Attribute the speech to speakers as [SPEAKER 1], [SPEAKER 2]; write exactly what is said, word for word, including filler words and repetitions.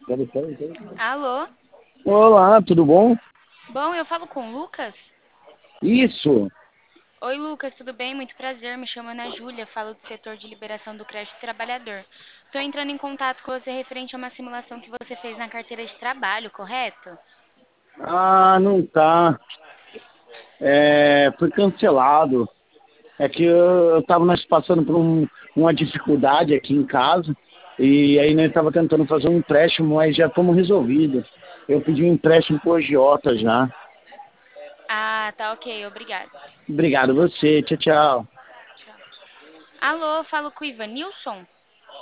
[SPEAKER 1] Alô?
[SPEAKER 2] Olá, tudo bom?
[SPEAKER 1] Bom, eu falo com o Lucas?
[SPEAKER 2] Isso.
[SPEAKER 1] Oi, Lucas, tudo bem? Muito prazer. Me chamo Ana Júlia, falo do setor de liberação do crédito trabalhador. Estou entrando em contato com você referente a uma simulação que você fez na carteira de trabalho, correto?
[SPEAKER 2] Ah, não tá. É, foi cancelado. É que eu estava nós passando por um- uma dificuldade aqui em casa e aí nós estava tentando fazer um empréstimo, mas já fomos resolvidos. Eu pedi um empréstimo pro agiota já.
[SPEAKER 1] Ah, tá ok, obrigada.
[SPEAKER 2] Obrigado você. Tchau, tchau.
[SPEAKER 1] Tchau. Alô, falo com o Ivanilson?